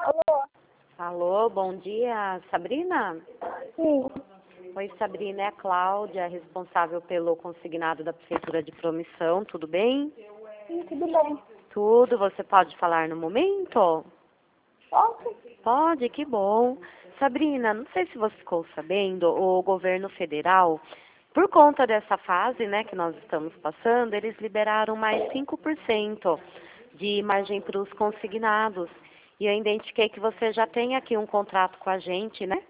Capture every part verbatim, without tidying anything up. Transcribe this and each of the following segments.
Alô? Alô, bom dia, Sabrina? Sim. Oi, Sabrina, é a Cláudia, responsável pelo consignado da Prefeitura de Promissão, tudo bem? Sim, tudo bem. Tudo, você pode falar no momento? Posso? Pode, que bom. Sabrina, não sei se você ficou sabendo, o governo federal, por conta dessa fase, né, que nós estamos passando, eles liberaram mais cinco por cento de margem para os consignados. E eu identifiquei que você já tem aqui um contrato com a gente, né?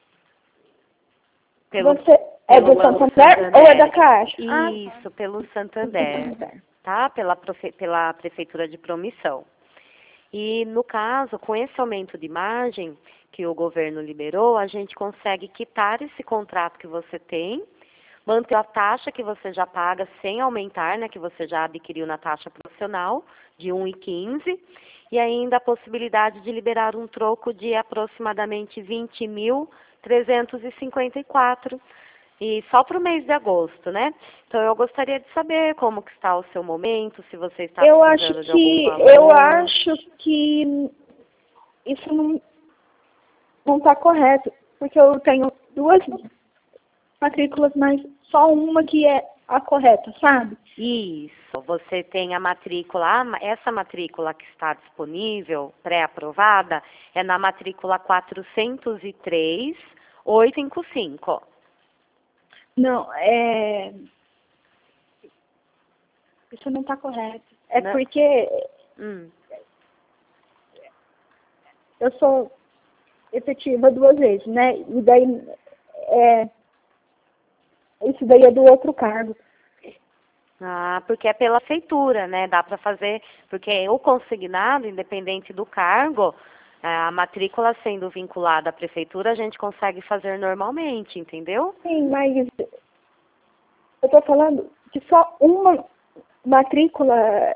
Pelo, Você é pelo do Banco Santander, Santander. ou é da Caixa? Ah, Isso, pelo do Santander, Santander. tá? Pela, profe, pela Prefeitura de Promissão. E, no caso, com esse aumento de margem que o governo liberou, a gente consegue quitar esse contrato que você tem, manter a taxa que você já paga sem aumentar, né, que você já adquiriu na taxa profissional, de um vírgula quinze, e ainda a possibilidade de liberar um troco de aproximadamente vinte mil trezentos e cinquenta e quatro, e só para o mês de agosto, né? Então, eu gostaria de saber como que está o seu momento, se você está Eu acho precisando de algum que, valor. eu acho que isso não não está correto, porque eu tenho duas matrículas, mas só uma que é a correta, sabe? Isso, você tem a matrícula, ah, essa matrícula que está disponível, pré-aprovada, é na matrícula quatrocentos e três, oitocentos e cinquenta e cinco. Não, é... Isso não está correto. É Não. porque Hum. eu sou efetiva duas vezes, né? E daí, é... isso daí é do outro cargo. Ah, porque é pela feitura, né? Dá para fazer, porque o consignado, independente do cargo, a matrícula sendo vinculada à prefeitura, a gente consegue fazer normalmente, entendeu? Sim, mas eu estou falando que só uma matrícula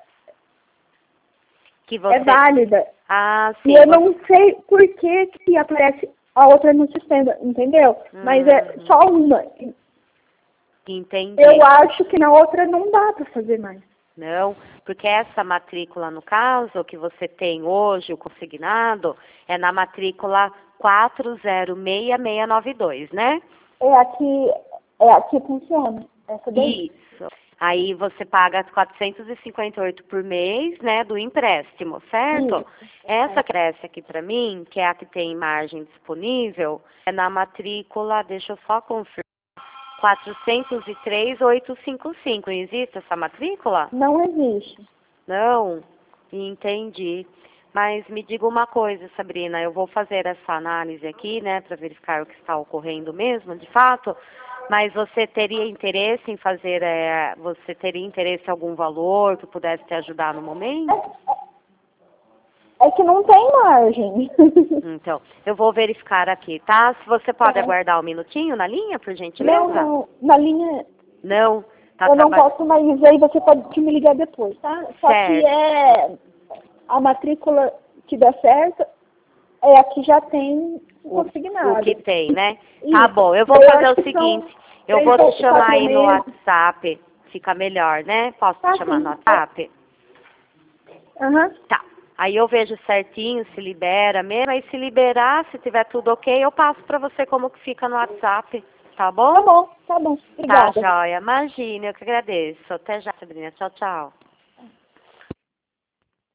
Que você... é válida. Ah, sim. E eu você... não sei por que, que aparece a outra no sistema, entendeu? Hum. Mas é só uma. Entendi. Eu acho que na outra não dá para fazer mais. Não, porque essa matrícula, no caso, que você tem hoje, o consignado, é na matrícula quatro zero seis seis nove dois, né? É aqui, é aqui que funciona. Essa daí. Isso. Aí você paga quatrocentos e cinquenta e oito por mês, né, do empréstimo, certo? Isso. Essa que aparece aqui para mim, que é a que tem margem disponível, é na matrícula, deixa eu só confirmar, quatrocentos e três, oitocentos e cinquenta e cinco. Existe essa matrícula? Não existe. Não, entendi. Mas me diga uma coisa, Sabrina, eu vou fazer essa análise aqui, né, para verificar o que está ocorrendo mesmo, de fato, mas você teria interesse em fazer, é, você teria interesse em algum valor que pudesse te ajudar no momento? É que não tem margem. Então, eu vou verificar aqui, tá? Se você pode Tá. aguardar um minutinho na linha, por gentileza? Não, não. Na linha, Não, tá eu não trabalhando. posso mais, aí você pode me ligar depois, tá? Só que Certo. é a matrícula que dá certo é a que já tem O, consignado. o que tem, né? Isso. Tá bom, eu vou Daí fazer acho o que são seguinte, eu três vou ou te chamar quatro aí no meses. WhatsApp, fica melhor, né? Posso Tá, te chamar sim. no WhatsApp? Aham. Tá. Aí eu vejo certinho se libera mesmo, aí se liberar, se tiver tudo ok, eu passo pra você como que fica no WhatsApp, tá bom? Tá bom, tá bom. Tá, Obrigada. joia. Imagina, eu que agradeço. Até já, Sabrina. Tchau, tchau.